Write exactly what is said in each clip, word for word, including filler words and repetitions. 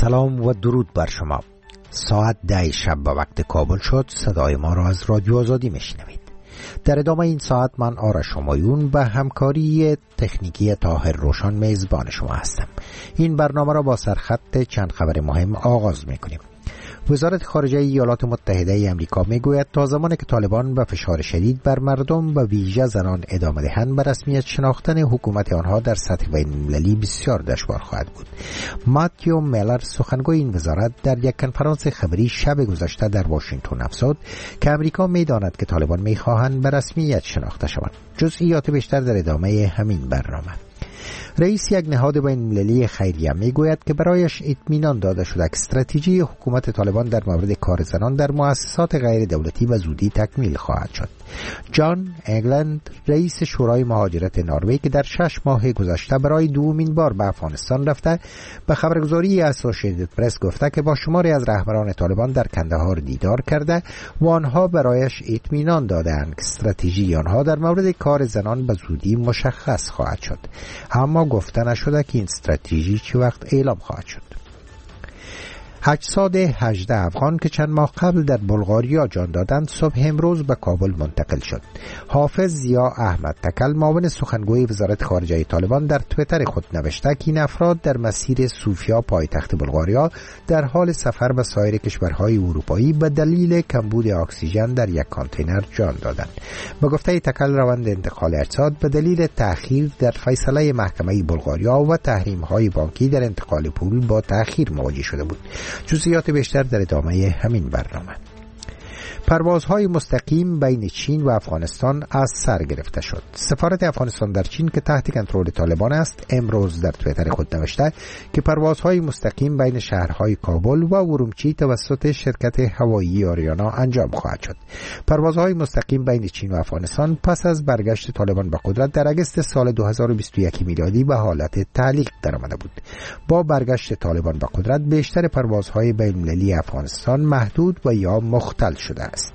سلام و درود بر شما. ساعت ده شب به وقت کابل شد. صدای ما را از رادیو آزادی میشنوید. در ادامه این ساعت من آرش همایون به همکاری تکنیکی طاهر روشن میزبان شما هستم. این برنامه را با سرخط چند خبر مهم آغاز میکنیم. وزارت خارجه ایالات متحده آمریکا میگوید تا زمانی که طالبان به فشار شدید بر مردم و ویژه زنان ادامه دهند به رسمیت شناختن حکومت آنها در سطح بین‌المللی بسیار دشوار خواهد بود. ماتیو میلر سخنگوی این وزارت در یک کنفرانس خبری شب گذشته در واشنگتن افزود که آمریکا میداند که طالبان میخواهند به رسمیت شناخته شوند. جزئیات بیشتر در ادامه همین برنامه. رئیس یک نهاد بین‌المللی خیریه میگوید که برایش اطمینان داده شده که استراتژی حکومت طالبان در مورد کار زنان در مؤسسات غیر دولتی و زودی تکمیل خواهد شد. جان اگلند رئیس شورای مهاجرت نروژ که در شش ماه گذشته برای دومین بار به افغانستان رفته به خبرگزاری اسوسییتد پرس گفته که با شماری از رهبران طالبان در کندهار دیدار کرده و آنها برایش اطمینان دادند که استراتژی آنها در مورد کار زنان به زودی مشخص خواهد شد، اما گفته نشده که این استراتژی چه وقت اعلام خواهد شد. هشتصد و هجده افغان که چند ماه قبل در بلغاریا جان دادند صبح امروز به کابل منتقل شد. حافظ ضیا احمد تکل معاون سخنگوی وزارت خارجه طالبان در توییتر خود نوشته که این افراد در مسیر سوفیا پایتخت بلغاریا در حال سفر به سایر کشورهای اروپایی به دلیل کمبود اکسیژن در یک کانتینر جان دادند. به گفته تکل روند انتقال اجساد به دلیل تأخیر در فیصله محکمه بلغاریا و تحریم‌های بانکی در انتقال پول با تأخیر مواجه شده بود. جزئیات بیشتر در ادامه همین برنامه. پروازهای مستقیم بین چین و افغانستان از سر گرفته شد. سفارت افغانستان در چین که تحت کنترل طالبان است امروز در توییتر خود نوشته که پروازهای مستقیم بین شهرهای کابل و ارومچی توسط شرکت هوایی آریانا انجام خواهد شد. پروازهای مستقیم بین چین و افغانستان پس از برگشت طالبان به قدرت در اگست سال دو هزار و بیست و یک میلادی به حالت تعلیق درآمده بود. با برگشت طالبان به قدرت بیشتر پروازهای بین‌المللی افغانستان محدود و یا مختل شده است.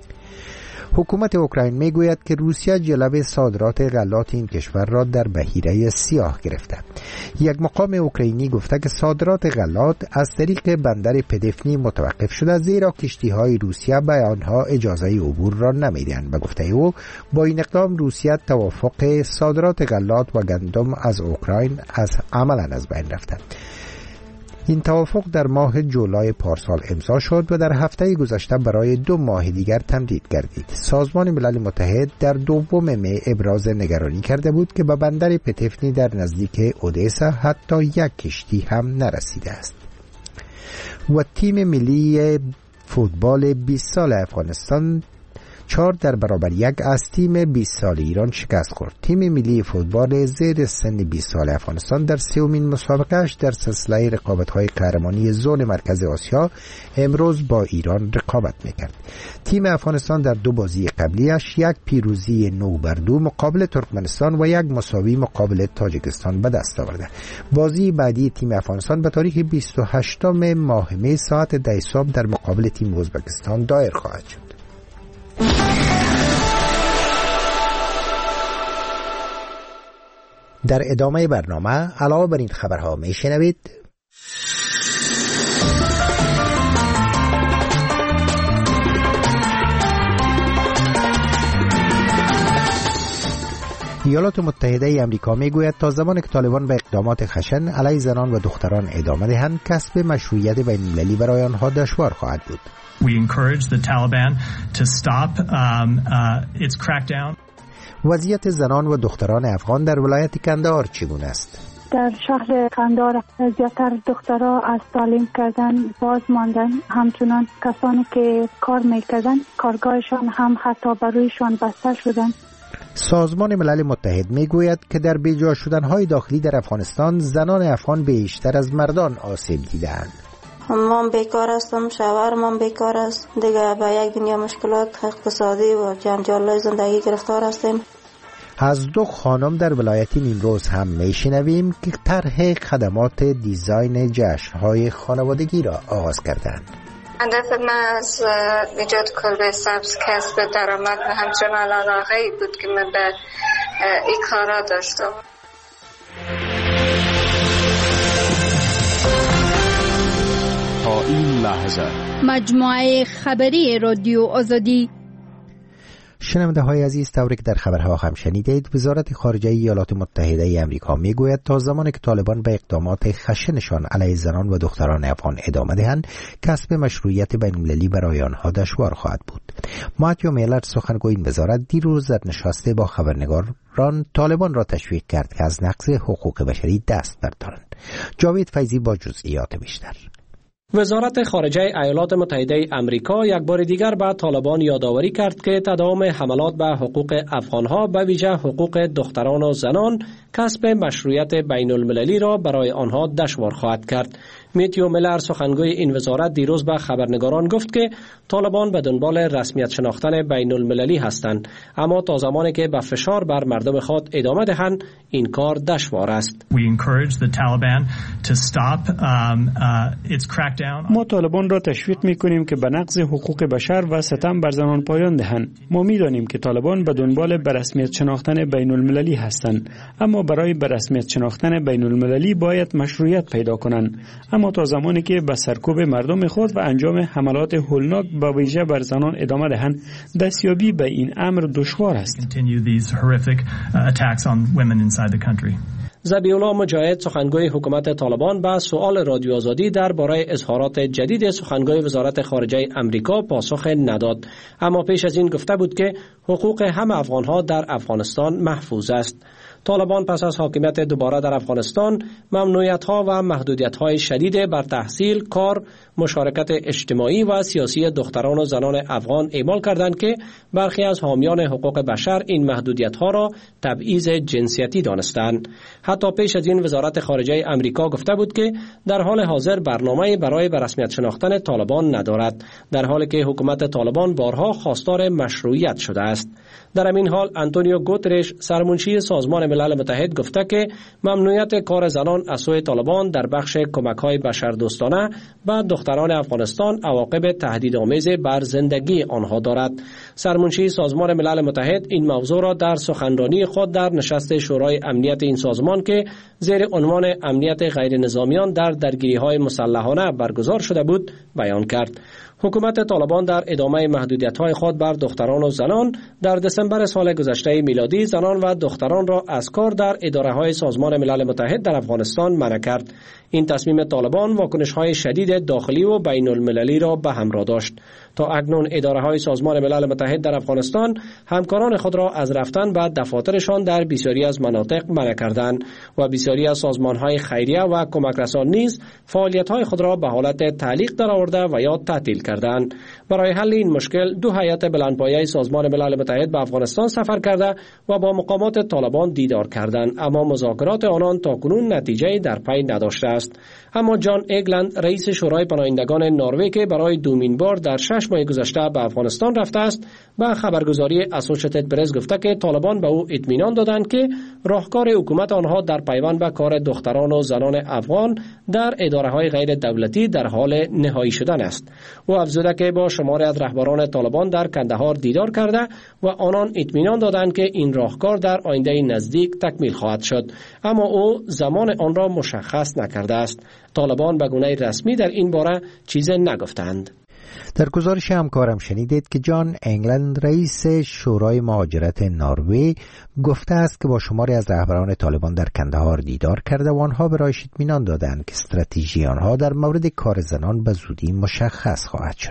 حکومت اوکراین میگوید که روسیه جلوه صادرات غلات این کشور را در بحیره سیاه گرفته. یک مقام اوکراینی گفته که صادرات غلات از طریق بندر پدفنی متوقف شده زیرا کشتی‌های روسیه به آنها اجازه عبور را نمیدهند. به گفته او با این اقدام روسیه توافق صادرات غلات و گندم از اوکراین از عملاً از بین رفته. این توافق در ماه جولای پارسال امضا شد و در هفته گذشته برای دو ماه دیگر تمدید گردید. سازمان ملل متحد در دوم می ابراز نگرانی کرده بود که به بندر پتفنی در نزدیک اودسا حتی یک کشتی هم نرسیده است. و تیم ملی فوتبال بیست سال افغانستان چهار در برابر یک از تیم بیست سال ایران شکست خورد. تیم ملی فوتبال زیر سن بیست سال افغانستان در سومین مسابقهش در سلسله رقابت‌های قهرمانی زون مرکز آسیا امروز با ایران رقابت می‌کرد. تیم افغانستان در دو بازی قبلیش یک پیروزی نه بر دو مقابل ترکمنستان و یک مساوی مقابل تاجیکستان به دست آورده. بازی بعدی تیم افغانستان به تاریخ بیست و هشتم ماه می ساعت ده صبح در مقابل تیم ازبکستان دایر خواهد شد. در ادامه برنامه علاوه بر این خبرها می شنوید ایالات متحده آمریکا میگوید تا زمانی که طالبان به اقدامات خشن علیه زنان و دختران ادامه دهند کسب مشروعیت بین‌المللی برای آنها دشوار خواهد بود. We encourage the Taliban to stop um, uh, its crackdown. وضعیت زنان و دختران افغان در ولایت کندهار چگونه است؟ در شهر قندهار زیاتر دخترها از تعلیم کردن باز ماندن، همچنان کسانی که کار میکردن کارگاهشان هم حتی برویشان بسته شدن. سازمان ملل متحد میگوید که در بیجا شدنهای داخلی در افغانستان زنان افغان بیشتر از مردان آسیب دیدند. من بیکار هستم، شوهرم بیکار است، دیگه به یک دنیا مشکلات اقتصادی و جنجال زندگی گرفتار هستیم. از دو خانم در ولایت نیمروز هم میشنویم که طرح خدمات دیزاین جشن‌های خانوادگی را آغاز کردند. هدف من از ایجاد کلبه سبز کسب درآمد و همچنان علاقه‌ای بود که من به این کارا داشتم. لحظه. مجموعه خبری رادیو آزادی. شنونده های عزیز، طوری که در خبرها هم شنیدید، وزارت خارجه ایالات متحده ای آمریکا میگوید تا زمانی که طالبان به اقدامات خشنشان علیه زنان و دختران افغان ادامه دهند، کسب مشروعیت بین‌المللی برای آنها دشوار خواهد بود. ماتیو میلر، سخنگوی این وزارت، دیروز در نشسته با خبرنگاران طالبان را تشویق کرد که از نقض حقوق بشری دست بردارند. جاوید فیضی با جزئیات بیشتر. وزارت خارجه ایالات متحده آمریکا یک بار دیگر به طالبان یادآوری کرد که تداوم حملات به حقوق افغانها، به ویژه حقوق دختران و زنان، کسب مشروعیت بین المللی را برای آنها دشوار خواهد کرد. میتیو میلر، سخنگوی این وزارت، دیروز به خبرنگاران گفت که طالبان به دنبال رسمیت شناختن بین المللی هستند، اما تا زمانی که به فشار بر مردم خود ادامه دهند این کار دشوار است. ما طالبان را تشویق می‌کنیم که به نقض حقوق بشر و ستم بر زنان پایان دهند. ما می‌دانیم که طالبان به دنبال به رسمیت شناختن بین المللی هستند، اما برای به رسمیت شناختن بین المللی باید مشروعیت پیدا کنند. اما تا زمانی که به سرکوب مردم خود و انجام حملات هولناک با ویژه بر زنان ادامه دهند، دستیابی به این امر دشوار است. ذبیح الله مجاهد، سخنگوی حکومت طالبان، به سؤال رادیو آزادی درباره اظهارات جدید سخنگوی وزارت خارجه آمریکا پاسخ نداد، اما پیش از این گفته بود که حقوق همه افغانها در افغانستان محفوظ است. طالبان پس از حاکمیت دوباره در افغانستان ممنوعیت‌ها و محدودیت‌های شدید بر تحصیل، کار، مشارکت اجتماعی و سیاسی دختران و زنان افغان اعمال کردند که برخی از حامیان حقوق بشر این محدودیت‌ها را تبعیض جنسیتی دانستند. حتی پیش از این وزارت خارجه آمریکا گفته بود که در حال حاضر برنامه‌ای برای به رسمیت شناختن طالبان ندارد، در حالی که حکومت طالبان بارها خواستار مشروعیت شده است. در همین حال آنتونیو گوترش، سرمنشی سازمان ملل متحد، گفته که ممنوعیت کار زنان از سوی طالبان در بخش کمک‌های بشردوستانه به دختران افغانستان عواقب تهدیدآمیز بر زندگی آنها دارد. سرمنشی سازمان ملل متحد این موضوع را در سخنرانی خود در نشست شورای امنیت این سازمان که زیر عنوان امنیت غیر نظامیان در درگیری‌های مسلحانه برگزار شده بود بیان کرد. حکومت طالبان در ادامه محدودیت‌های خود بر دختران و زنان در دسامبر سال گذشته میلادی زنان و دختران را از کار در اداره‌های سازمان ملل متحد در افغانستان منع کرد. این تصمیم طالبان واکنش‌های شدید داخلی و بین المللی را به همراه داشت. تا اکنون اداره‌های سازمان ملل متحد در افغانستان همکاران خود را از رفتن به دفاترشان در بسیاری از مناطق منع کردند و بسیاری از سازمان‌های خیریه و کمکرسان نیز فعالیت‌های خود را به حالت تعلیق درآورده و یا تعطیل کردند. برای حل این مشکل دو هیئت بلندپایه سازمان ملل متحد به افغانستان سفر کرده و با مقامات طالبان دیدار کردند، اما مذاکرات آنان تاکنون نتیجه در پی نداشته است. اما جان اگلند، رئیس شورای پناهندگان نروژ که برای دومین بار در شش ماه گذشته به افغانستان رفته است، به خبرگزاری اسوسییتد پرس گفته که طالبان به او اطمینان دادند که راهکار حکومت آنها در پیوند به کار دختران و زنان افغان در اداره‌های غیر دولتی در حال نهایی شدن است. او افزوده که با شماری از رهبران طالبان در کندهار دیدار کرده و آنان اطمینان دادند که این راهکار در آینده نزدیک تکمیل خواهد شد، اما او زمان آن را مشخص نکرده است. طالبان به گونه رسمی در این باره چیزی نگفتند. در گزارش همکارم شنیدید که جان انگلند، رئیس شورای مهاجرت نروژ، گفته است که با شماری از رهبران طالبان در کندهار دیدار کرده و آنها برایش اطمینان دادند که استراتژی آنها در مورد کار زنان به زودی مشخص خواهد شد.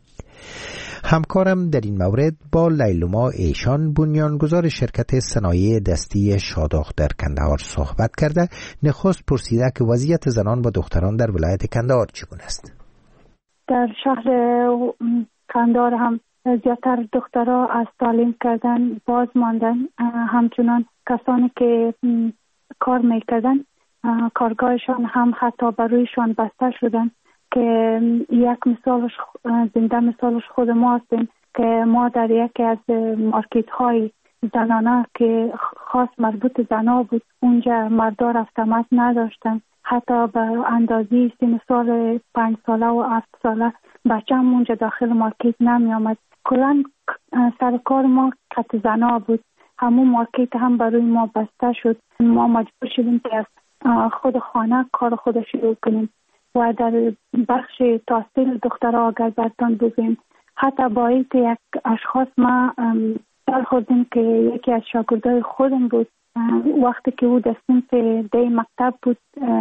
همکارم در این مورد با لیلوما ایشان، بنیانگذار شرکت صنایع دستی شاداغ در کندهار صحبت کرده. نخست پرسیده که وضعیت زنان و دختران در ولایت کندهار چگونه است. در شهر کندهار هم زیادتر دخترها از تعلیم کردن باز ماندن، همچنان کسانی که کار میکردن کارگاهشان هم حتی برویشان بسته شدن که یک مثالش زنده مثالش خود ما هستیم که ما در یکی از مارکت های زنانه که خاص مربوط زنا بود اونجا مردا رفتمت نداشتن، حتی به اندازی سن سال پنج ساله و هفت ساله بچه هم اونجا داخل مارکت نمی آمد. کلان سر کار ما قطع زنا بود، همون مارکت هم برای ما بسته شد. ما مجبور شدیم که از خود خانه کار خود شروع کنیم. و در بخش تحصیل دخترها اگر برتان بگیم حتی باید یک اشخاص ما سال خوردیم که یکی از شاگردای خودم بود. وقتی که او در صنف دی مکتب بود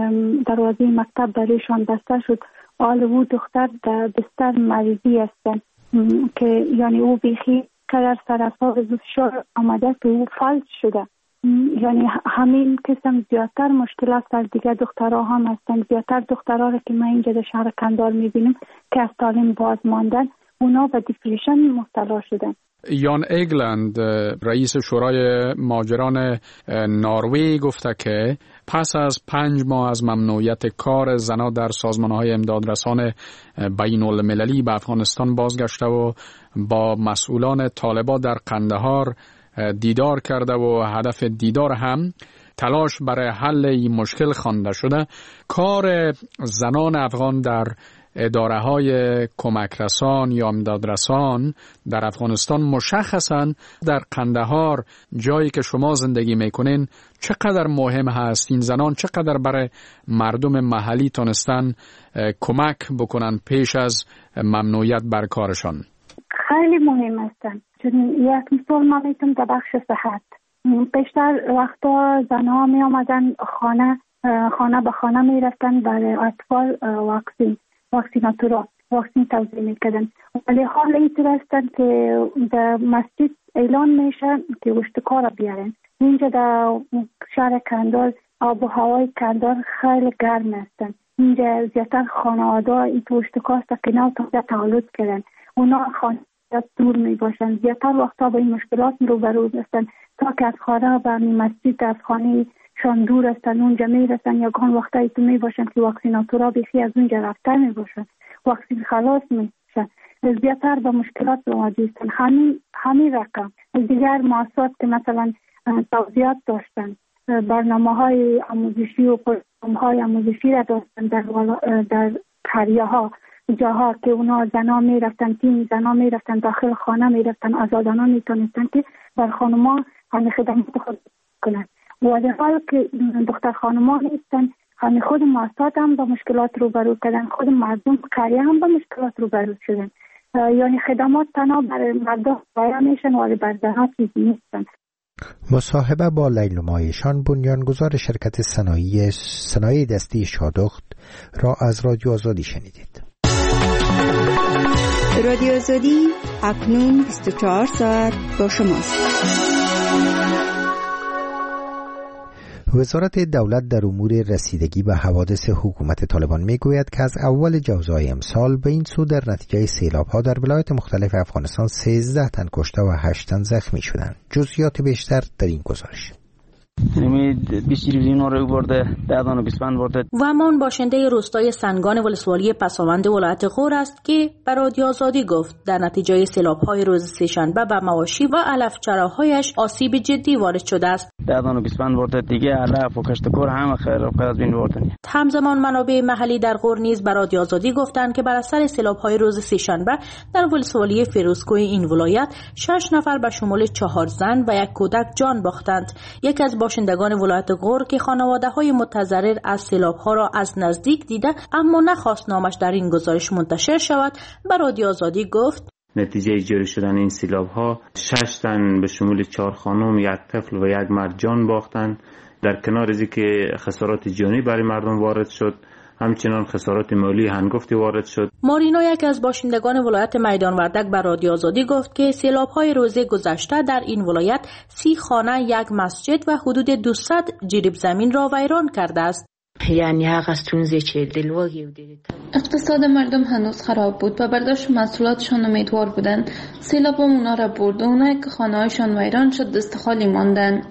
دروازه مکتب برایشان بسته شد. حال او دختر در بستر مریضی هستند که یعنی او بیخی قدر سر اصاب فشار آمده که او فلج شده. یعنی همین قسم زیادتر مشکلات در دیگر دخترها هم هستند. زیادتر دخترها را که ما اینجا در شهر کندار میبینیم که از تعلیم باز ماندن اونا به دیپریشن مبتلا شدن. یان ایگلند رئیس شورای مهاجران نروژ گفته که پس از پنج ماه از ممنوعیت کار زنان در سازمان‌های امدادرسان بین المللی به افغانستان بازگشته و با مسئولان طالبان در قندهار دیدار کرده و هدف دیدار هم تلاش برای حل این مشکل خوانده شده. کار زنان افغان در اداره های کمک رسان یا امدادرسان در افغانستان مشخصاً در قندهار جایی که شما زندگی میکنین چقدر مهم هست؟ این زنان چقدر برای مردم محلی تونستن کمک بکنن پیش از ممنوعیت بر کارشان؟ خیلی مهم هستن. چون یک مثال ما میتونم در بخش صحت پیشتر وقتا زنها می آمدن خانه خانه به خانه می رفتن برای اطفال واکسین واکسیناتورا واکسین توزیع میکردن. ولی حال اینطور هستن که در مسجد اعلان میشه که اشتکار بیارن. اینجا در شهر کندار آب و هوای کندار خیلی گرم هستن. اینجا زیادتر خانواده این تو اشتکار سکنه و تولد کردن. اونا خانواده دور می باشن. زیادتر وقتا با این مشکلات روبرو هستن تا که از خانه و مسجد از خانه شان دور هستن اونجا می رسن یا گان وقتایی تو می باشن که واکسیناتورا بیخی از اونجا رفته می باشن. واکسین خلاص می باشن. زیادتر با مشکلات مواجه هستن. همین همین رقم دیگر مؤسسات که مثلا توضیحات داشتن برنامه های آموزشی و پروگرام های آموزشی را داشتن در در قریه ها جاها که اونا زنا می رفتن تیم زنا می رفتن داخل خانه می رفتن آزادانه می تونستن که بر خانما همه خدمات خود کنن. و در حال که دختر خانما نیستن همه خود مؤسسات هم با مشکلات روبرو کردن، خود مردم قریه هم با مشکلات روبرو شدن. یعنی خدمات تنها برای مردم باید میشن ولی بر زنها چیزی نیستن. مصاحبه با لیلما ایشان بنیانگذار شرکت صنایع صنایع دستی شادخت را از رادیو آزادی شنیدید. رادیو آزادی اکنون بیست و چهار ساعت با شماست. وزارت دولت در امور رسیدگی به حوادث حکومت طالبان میگوید که از اول جوزای امسال به این سو در نتیجه سیلاب‌ها در ولایات مختلف افغانستان سیزده تن کشته و هشت تن زخمی شدند. جزئیات بیشتر در این گزارش. ومان باشنده روستای سنگان ولسوالی پساوند ولایت غور است که به رادیو آزادی گفت در نتیجه سیلاب‌های روز سه‌شنبه به مواشی و علف چراهایش آسیب جدی وارد شده است. همزمان منابع محلی در غور نیز به رادیو آزادی گفتند که بر اثر سیلاب‌های روز سه‌شنبه در ولسوالی فیروزکوه این ولایت شش نفر به شمول چهار زن و یک کودک جان باختند. یک از باشندگان ولایت غور که خانواده‌های متضرر از سیلاب‌ها را از نزدیک دیده اما نخواست نامش در این گزارش منتشر شود به رادیو آزادی گفت نتیجه جاری شدن این سیلاب‌ها شش تن به شمول چهار خانم، یک طفل و یک مرد جان باختند. در کنار از اینکه خسارات جانی برای مردم وارد شد، همچنان خسارات مالی هنگفتی وارد شد. مارینا یک از باشندگان ولایت میدان وردک بر رادیو آزادی گفت که سیلاب‌های روز گذشته در این ولایت سی خانه، یک مسجد و حدود دویست جریب زمین را ویران کرده است. یعنی اقتصاد مردم هنوز خراب بود و برداشت محصولاتشان امیدوار بودند. سیلاب اونا را برد و اونایی که خانه‌هایشان ویران شد دست خالی ماندن.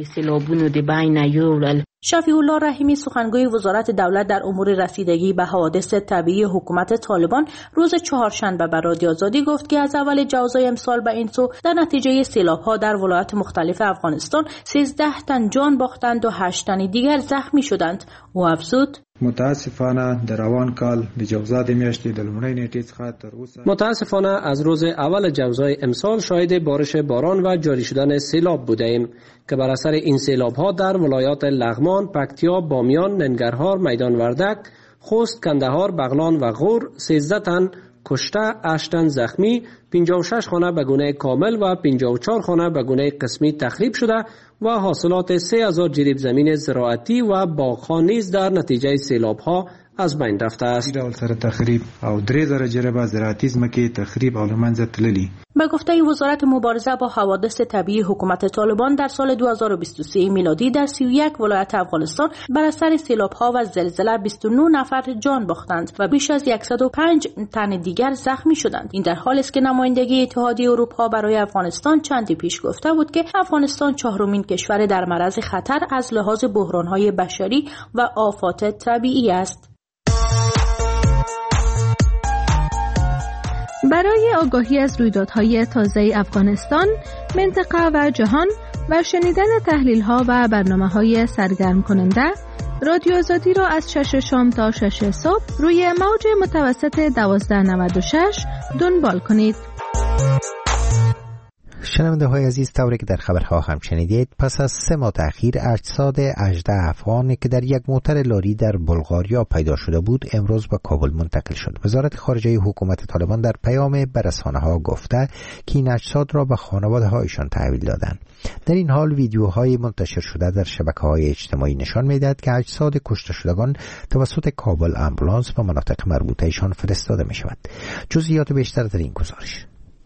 شفیع الله رحیمی سخنگوی وزارت دولت در امور رسیدگی به حوادث طبیعی حکومت طالبان روز چهارشنبه به رادیو آزادی گفت که از اول جوزای امسال به این سو در نتیجه سیلاب‌ها در ولایات مختلف افغانستان سیزده تن جان باختند و هشت تن دیگر زخمی شدند. او افزود متاسفانه در روان کال د جوزا د میاشتې د لومړۍ نیټې څخه تر اوسه متاسفانه از روز اول جوزای امسال شاهد بارش باران و جاری شدن سیلاب بودیم که بر اثر این سیلاب‌ها در ولایات لغمان، پکتیا، بامیان، ننگرهار، میدان وردک، خوست، کندهار، بغلان و غور سیزده تن کشته، هشت تن زخمی، پنجاه و شش خانه به گونه کامل و پنجاه و چهار خانه به گونه قسمی تخریب شده و حاصلات سه هزار جریب زمین زراعتی و باغ‌ها نیز در نتیجه سیلاب‌ها از بین رفته است. ډول سره تخریب او درې زره جریبه زراعتي ځمکې تخریب او له منځه تللي. به گفته وزارت مبارزه با حوادث طبیعی حکومت طالبان در سال دو هزار و بیست و سه میلادی در سی و یک ولایت افغانستان بر اثر سیلاب‌ها و زلزله بیست و نه نفر جان باختند و بیش از صد و پنج تن دیگر زخمی شدند. این در حالی است که نمایندگی اتحادیه اروپا برای افغانستان چندی پیش گفته بود که افغانستان چهارمین کشور در معرض خطر از لحاظ بحران‌های بشری و آفات طبیعی است. برای آگاهی از رویدادهای تازه افغانستان، منطقه و جهان و شنیدن تحلیل‌ها و برنامه‌های سرگرم کننده، رادیو آزادی را از شش شام تا شش صبح روی موج متوسط دوازده نود و شش دنبال کنید. شنونده های عزیز، طوری که در خبرها هم شنیدید، پس از سه ماه تأخیر اجساد هجده افغانی که در یک موتر لاری در بلغاریا پیدا شده بود امروز به کابل منتقل شد. وزارت خارجه حکومت طالبان در پیام به رسانه‌ها گفته که این اجساد را به خانواده‌هایشان تحویل دادند. در این حال ویدیوهای منتشر شده در شبکه‌های اجتماعی نشان می‌دهد که اجساد کشته شدگان توسط کابل آمبولانس به مناطق مربوطه ایشان فرستاده می‌شود. جزئیات بیشتر در این گزارش.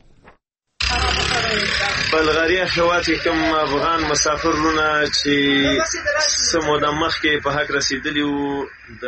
بلغاریا هیواد کې کوم افغان مسافرونه چې سمو د مخکې په حق رسیدلی وو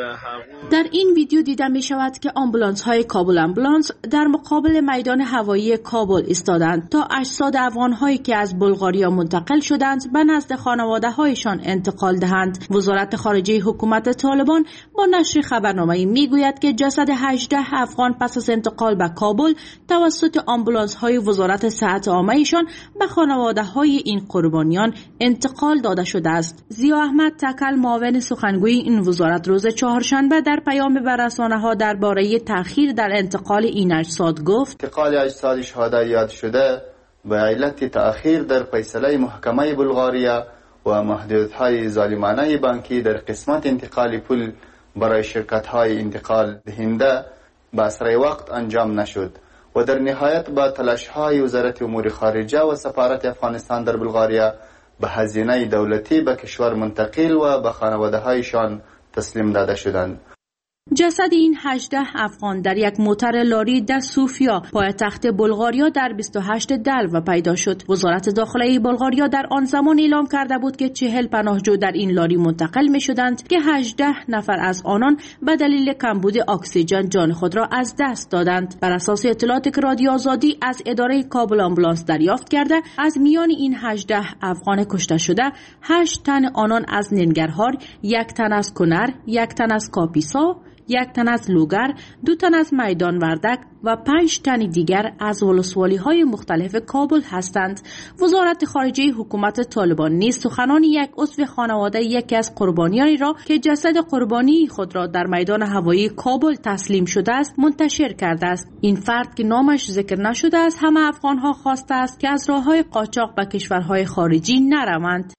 در این ویدیو دیده می شود که آمبولانس های کابل آمبولانس در مقابل میدان هوایی کابل ایستادند تا اجساد افغان هایی که از بلغاریا منتقل شدند به نزد خانواده هایشان انتقال دهند. وزارت خارجه حکومت طالبان با نشر خبرنامه‌ای می گوید که جسد هجده افغان پس از انتقال به کابل توسط آمبولانس های وزارت صحت عامه ایشان به خانواده های این قربانیان انتقال داده شده است. ضیا احمد تکل، معاون سخنگوی این وزارت، روز چهارشنبه در پیام به رسانه‌ها درباره تأخیر در انتقال این اجساد گفت: انتقال اجساد شهدا یاد شده به علت تأخیر در فیصله محکمه بلغاریا و محدودیت‌های ظالمانه بانکی در قسمت انتقال پول برای شرکت‌های انتقال دهنده به اسرع وقت انجام نشد و در نهایت با تلاش‌های وزارت امور خارجه و سفارت افغانستان در بلغاریا به هزینه دولتی به کشور منتقل و به خانواده‌هایشان تسلیم داده شدند. جسد این هجده افغان در یک موتر لاری در سوفیا پایتخت بلغاریا در بیست و هشت دلو پیدا شد. وزارت داخله بلغاریا در آن زمان اعلام کرده بود که چهل پناهجو در این لاری منتقل می شدند که هجده نفر از آنان به دلیل کمبود اکسیژن جان خود را از دست دادند. بر اساس اطلاعاتی که رادیو آزادی از اداره کابل آمبولانس دریافت کرده، از میان این هجده افغان کشته شده هشت تن آنان از ننگرهار، یک تن از کنر، یک تن از کاپیسا، یک تن از لوگر، دو تن از میدان وردک و پنج تن دیگر از ولسوالی های مختلف کابل هستند. وزارت خارجه حکومت طالبان نیز سخنان یک عضو خانواده یکی از قربانیانی را که جسد قربانی خود را در میدان هوایی کابل تسلیم شده است منتشر کرده است. این فرد که نامش ذکر نشده است همه افغان ها خواسته است که از راههای قاچاق به کشورهای خارجی نروند.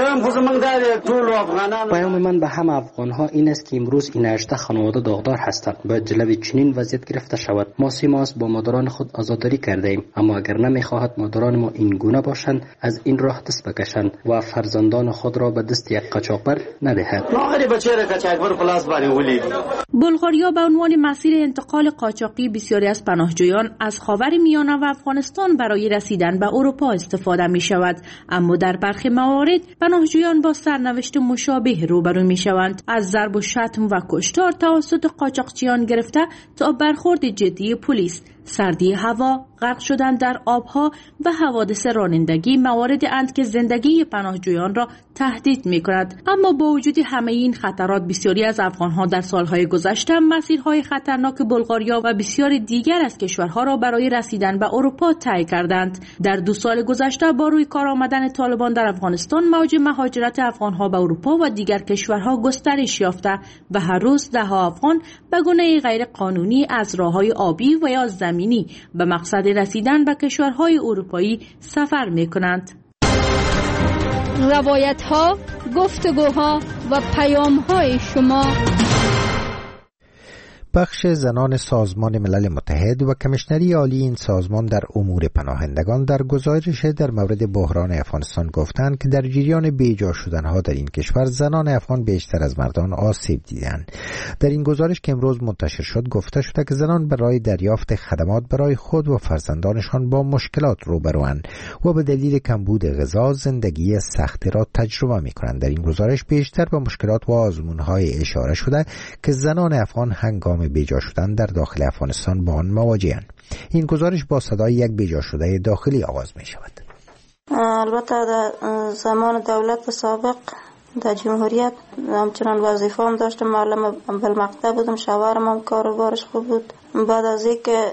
پیام من به همه افغان ها این است که امروز این هجده خانواده داغدار هستند. باید جلوی چنین وضعیت گرفته شود. ما سه ماه با مادران خود آزاداری کرده ایم، اما اگر نمیخواهد مادران ما این گونه باشند از این راه دست بکشند و فرزندان خود را به دست یک قاچاقبر ندهند. بلغاریا به عنوان مسیر انتقال قاچاقی بسیاری از پناهجویان از خاورمیانه و افغانستان برای رسیدن به اروپا استفاده می شود، اما در برخی موارد پناهجویان با سرنوشت مشابه روبرو می شوند. از ضرب و شتم و کشتار توسط قاچاقچیان گرفته تا برخورد جدی پلیس، سردی هوا، غرق شدن در آبها و حوادث رانندگی مواردی اند که زندگی پناهجویان را تهدید می کند. اما با وجود همه این خطرات بسیاری از افغانها در سالهای گذشته مسیرهای خطرناک بلغاریا و بسیاری دیگر از کشورها را برای رسیدن به اروپا طی کردند. در دو سال گذشته با روی کار آمدن طالبان در افغانستان موج مهاجرت افغانها به اروپا و دیگر کشورها گسترش یافته و هر روز ده ها افغان به گونه غیر قانونی از راههای آبی و یا زمینی به مقصد رسیدن به کشورهای اروپایی سفر می کنند. روایت ها، گفتگوها و پیام های شما بخش زنان سازمان ملل متحد و کمیشنری عالی این سازمان در امور پناهندگان در گزارش در مورد بحران افغانستان گفتند که در جریان بیجا شدنها در این کشور زنان افغان بیشتر از مردان آسیب دیدند. در این گزارش که امروز منتشر شد گفته شده که زنان برای دریافت خدمات برای خود و فرزندانشان با مشکلات روبروند و به دلیل کمبود غذا زندگی سختی را تجربه می‌کنند. در این گزارش بیشتر به مشکلات و آزمون‌های اشاره شده که زنان افغان هنگام بیجا شدن در داخل افغانستان با آن مواجه‌اند. این گزارش با صدای یک بیجا شده داخلی آغاز می شود. البته در زمان دولت سابق در جمهوریت همچنان وظیفه هم داشتم، معلم بالمقطع بودم، شوهرم هم کاروبارش خوب بود. بعد از اینکه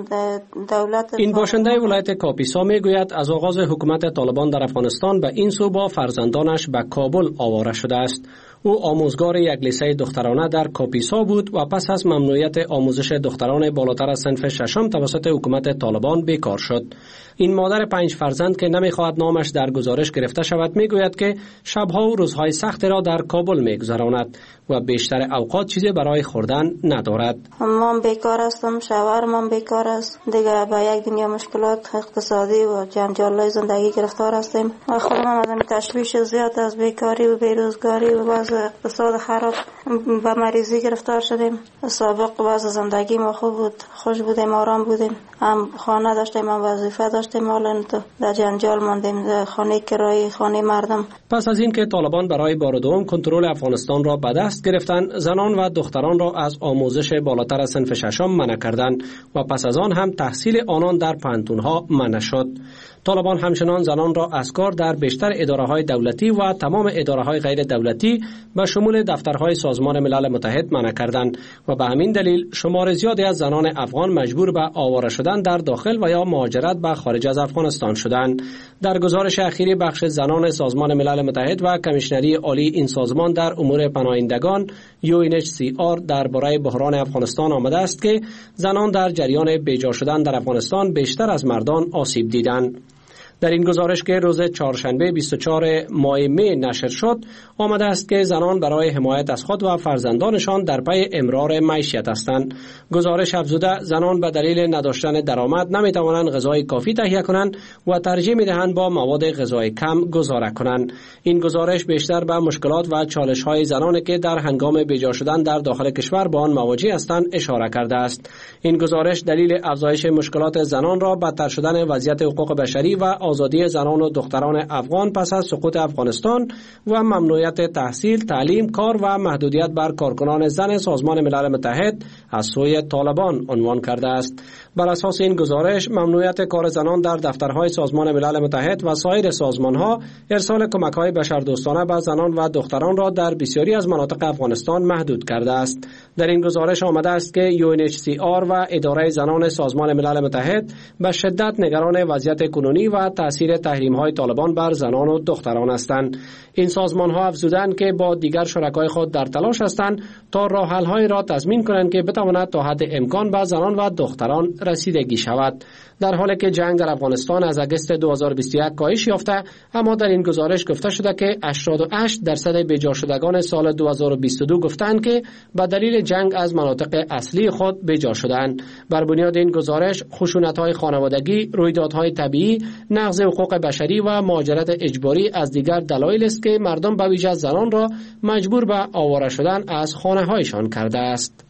دولت این باشنده ولایت کاپیسا میگوید از آغاز حکومت طالبان در افغانستان به این سو با فرزندانش به کابل آواره شده است. او آموزگار یک لیسه دخترانه در کاپیسا بود و پس از ممنوعیت آموزش دختران بالاتر از صنف ششم توسط حکومت طالبان بیکار شد. این مادر پنج فرزند که نمیخواهد نامش در گزارش گرفته شود میگوید که شبها و روزهای سخت را در کابل میگذراند و بیشتر اوقات چیزی برای خوردن ندارد. من بیکار هستم، شوهرم هم بیکار است. دیگه با یک دنیا مشکلات اقتصادی و جنجال‌های زندگی گرفتار هستیم. خودم هم از این تشویش زیاد از بیکاری و بیروزگاری و وضع اقتصاد خراب و مریضی گرفتار شدیم. سابق وضع زندگی ما خوب بود، خوش بودیم، آرام بودیم، هم خانه داشتیم، هم وظیفه داشتیم، حالا تو در جنجال ماندیم، در خانه کرایی، خانه مردم. پس از اینکه طالبان برای بار دوم کنترل افغانستان را به دست گرفتند، زنان و دختران را از آموزش بالاتر از صنف ششم منع کردند و پس از آن هم تحصیل آنان در پانتونها منع شد. طالبان همچنان زنان را از کار در بیشتر اداره‌های دولتی و تمام اداره‌های غیر دولتی به شمول دفترهای سازمان ملل متحد منع کردند و به همین دلیل شمار زیادی از زنان افغان مجبور به آواره شدن در داخل و یا مهاجرت به خارج از افغانستان شدند. در گزارش اخیری بخش زنان سازمان ملل متحد و کمیشنری عالی این سازمان در امور پناهندگان یو ان اچ سی آر درباره بحران افغانستان آمده است که زنان در جریان بیجا شدن در افغانستان بیشتر از مردان آسیب دیدند. در این گزارش که روز چهارشنبه بیست و چهارم ماه می نشر شد آمده است که زنان برای حمایت از خود و فرزندانشان در پی امرار معیشت هستند. گزارش افزوده زنان به دلیل نداشتن درآمد نمی توانند غذای کافی تهیه کنند و ترجیح می دهند با مواد غذایی کم گزاره کنند. این گزارش بیشتر به مشکلات و چالش های زنانی که در هنگام بیجا شدن در داخل کشور با آن مواجه هستند اشاره کرده است. این گزارش دلیل افزایش مشکلات زنان را بدتر شدن وضعیت حقوق بشری و آزادی زنان و دختران افغان پس از سقوط افغانستان و ممنوعیت تحصیل، تعلیم، کار و محدودیت بر کارکنان زن سازمان ملل متحد از سوی طالبان عنوان کرده است. بر اساس این گزارش ممنوعیت کار زنان در دفترهای سازمان ملل متحد و سایر سازمانها ارسال کمک‌های بشردوستانه به زنان و دختران را در بسیاری از مناطق افغانستان محدود کرده است. در این گزارش آمده است که یو ان اچ سی آر و اداره زنان سازمان ملل متحد به شدت نگران وضعیت کنونی و تأثیر تحریم‌های طالبان بر زنان و دختران هستند. این سازمان‌ها افزودند که با دیگر شرکای خود در تلاش هستند تا راه‌حل‌هایی را تضمین کنند که بتواند تا حد امکان به زنان و دختران رسیدگی شود. در حالی که جنگ در افغانستان از اگست دو هزار و بیست و یک کاهش یافته، اما در این گزارش گفته شده که هشتاد و هشت درصد بیجا شدگان سال دو هزار و بیست و دو گفتند که به دلیل جنگ از مناطق اصلی خود بیجا شدند. بر بنیاد این گزارش خشونت‌های خانوادگی، رویدادهای طبیعی، نقض حقوق بشری و مهاجرت اجباری از دیگر دلایل است که مردم به ویژه زنان را مجبور به آواره شدن از خانه‌هایشان کرده است.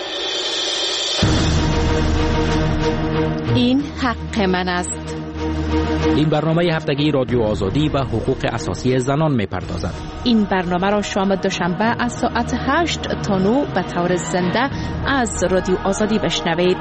این حق من است. این برنامه هفتگی رادیو آزادی و حقوق اساسی زنان می پردازد. این برنامه را شام دوشنبه از ساعت هشت تا نه به طور زنده از رادیو آزادی بشنوید.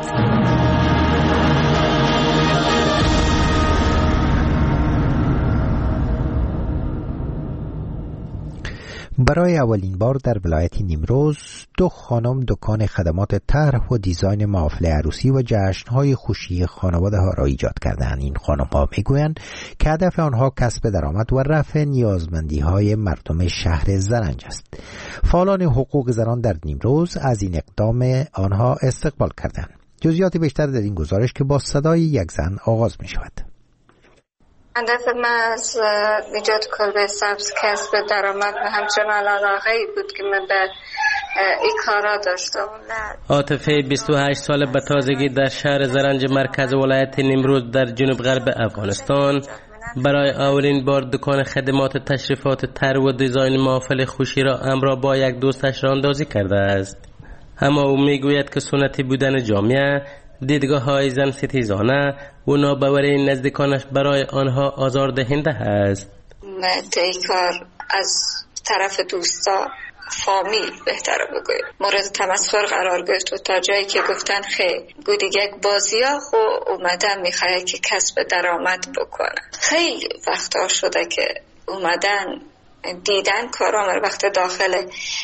برای اولین بار در ولایت نیمروز دو خانم دکان خدمات طرح و دیزاین محافل عروسی و جشن‌های خوشی خانواده ها را ایجاد کردند. این خانم‌ها میگویند که هدف آنها کسب درآمد و رفع نیازمندی‌های مردم شهر زرنج است. فعالان حقوق زنان در نیمروز از این اقدام آنها استقبال کردند. جزئیات بیشتر در این گزارش که با صدای یک زن آغاز می‌شود. هدف من از ایجاد کلبه سبز کسب درآمد و همچنان علاقه‌ای بود که من به این کارا داشته بودن. عاطفه بیست و هشت ساله به تازگی در شهر زرنج مرکز ولایت نیمروز در جنوب غرب افغانستان برای اولین بار دکان خدمات تشریفات طرح و دیزاین محافل خوشی را همراه با یک دوستش راندازی کرده است. اما او میگوید که سنتی بودن جامعه، دیدگاه های زن ستیزانه و ناباوری نزدیکانش برای آنها آزاردهنده است. این کار از طرف دوستا، فامیل بهتره بگویم، مورد تمسخر قرار گرفت و تا جایی که گفتن خیلی بود یک بازیا خو اومدن میخواه که کسب درآمد بکنن. خیلی وقتا شده که اومدن دیدن کارام وقت داخل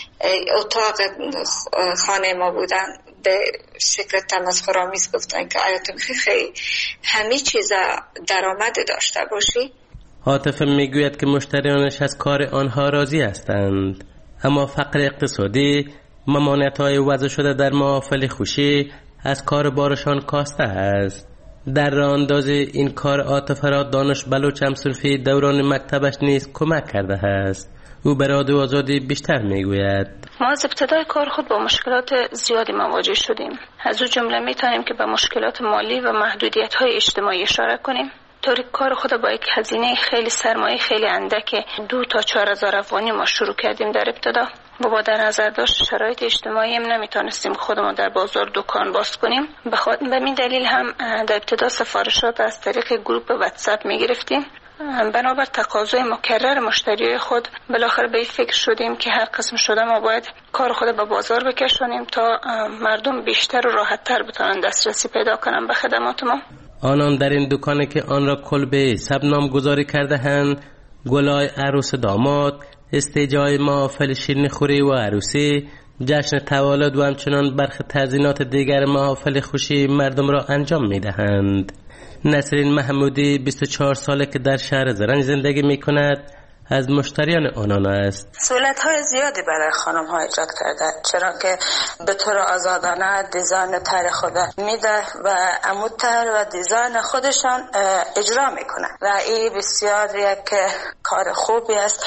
اتاق خانه ما بودن به شکل تمسخرآمیز گفتن که آیا تو میخوای خیلی همه چیز درآمد داشته باشی؟ عاطفه میگوید که مشتریانش از کار آنها راضی هستند، اما فقر اقتصادی، ممانعت‌های وضع شده در محافل خوشی از کار بارشان کاسته است. در راه اندازی این کار عاطفه را دانش بلوچ همصنفی دوران مکتبش نیز کمک کرده است. او به رادیو آزادی بیشتر میگوید: ما از ابتدای کار خود با مشکلات زیادی مواجه شدیم. از او جمله میتونیم که به مشکلات مالی و محدودیت‌های اجتماعی اشاره کنیم. طوری کار خود با یک هزینه خیلی سرمایه خیلی اندک دو تا چهار هزار افغانی ما شروع کردیم در ابتدا. با در نظر داشت شرایط اجتماعی هم نمیتونستیم خودمون در بازار دکان باز کنیم. به همین دلیل هم در ابتدا سفارشات از طریق گروه واتساپ میگرفتیم. بنابر تقاضای مکرر مشتریای خود بالاخره به این فکر شدیم که هر قسم شده ما باید کار خود به بازار بکشانیم تا مردم بیشتر و راحت‌تر بتونن دسترسی پیدا کنن به خدمات ما. آنان در این دکانی که آن را کلبه سب نام گذاری کرده هند، گلای عروس داماد، استیجای محافل شیرینی خوری و عروسی، جشن تولد و همچنان برخی تزیینات دیگر محافل خوشی مردم را انجام می دهند. نسرین محمودی بیست و چهار ساله که در شهر زرنج زندگی می کند از مشتریان آنان است. سهولت‌های زیادی برای خانم‌ها ایجاد کرده، چرا که به طور آزادانه دیزاین طرح خود میده و عمودتر و دیزاین خودشان اجرا میکنه و این بسیار یک کار خوبی است.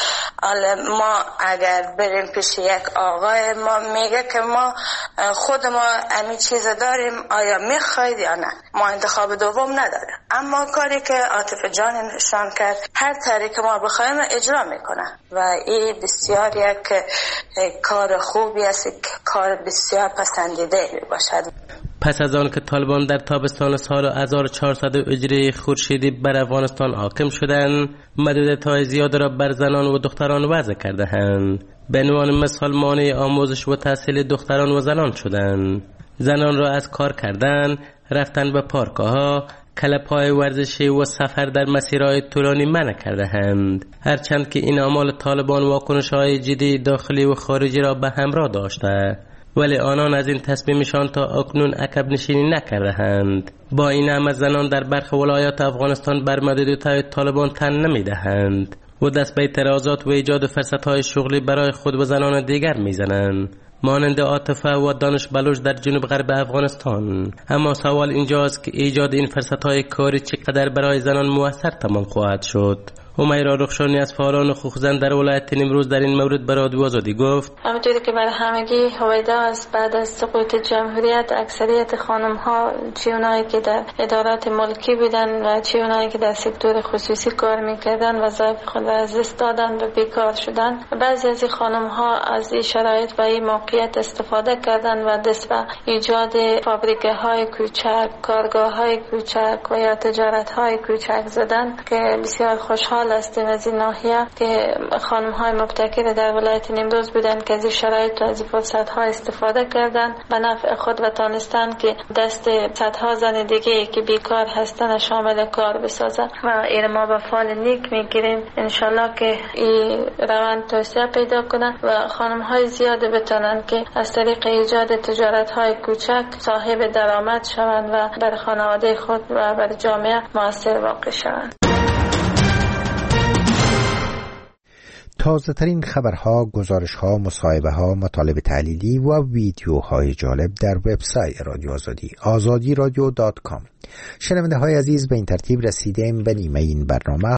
ما اگر بریم پیش یک آقای ما میگه که ما خود ما همین چیز داریم، آیا میخواید یا نه، ما انتخاب دوم نداریم. اما کاری که عاطفه جان نشان کرد، هر طرحی که ما بخوایم اجرا میکنه و این بسیار یک کار خوبی است، کار بسیار پسندیده باشد. پس از آن که طالبان در تابستان سال هزار و چهارصد هجری خورشیدی بر افغانستان حاکم شدند، محدودیت‌های زیاد را بر زنان و دختران وضع کرده‌اند. به عنوان مثال مانع آموزش و تحصیل دختران و زنان شدند. زنان را از کار کردن، رفتن به پارک‌ها، کلب‌های ورزشی و سفر در مسیرهای طولانی منع کرده‌اند. هرچند که این اعمال طالبان واکنش‌های جدی داخلی و خارجی را به همراه داشته، ولی آنان از این تصمیمشان تا اکنون عقب نشینی نکرده‌اند. با این همه زنان در برخی ولایات افغانستان بر محدودیت‌های طالبان تن نمی‌دهند و دست به اعتراضات و ایجاد فرصت‌های شغلی برای خود و زنان دیگر می‌زنند، مانند عاطفه و دانش بلوچ در جنوب غرب افغانستان. اما سوال اینجاست که ایجاد این فرصت‌های کاری چقدر برای زنان موثر تمام خواهد شد. همیرا رخشانی از فعالان حقوق زن در ولایت نیمروز در این مورد به رادیو آزادی گفت: همونطوری که برای همگی هویدا است، بعد از سقوط جمهوریت اکثریت خانم ها، چه اونایی که در ادارات ملکی بودن و چه اونایی که در سکتور خصوصی کار میکردن وظایف خود را از دست دادن و بیکار شدن. بعضی از این خانم ها از این شرایط و این موقعیت استفاده کردن و دست به ایجاد فابریکه های کوچک، کارگاه های کوچک و یا تجارت های کوچک زدن که بسیار خوشحال هستیم از این ناحیه که خانم های مبتکر در ولایت نیمروز بودن که از این شرایط و از این فرصت ها استفاده کردن به نفع خود و تانستن که دست صدها زن دیگه که بیکار هستن شامل کار بسازن و این ما به فال نیک میگیریم انشالله که این روند توسعه پیدا کنن و خانم های زیاده بتونن که از طریق ایجاد تجارت های کوچک صاحب درآمد شوند و بر خانواده خود و بر جامعه موثر واقع شوند. تازه ترین خبرها، گزارشها، مصاحبه‌ها، مطالب تحلیلی و ویدیوهای جالب در وبسایت رادیو آزادی آزادی رادیو دات کام. شنونده های عزیز، به این ترتیب رسیدیم به نیمه این برنامه.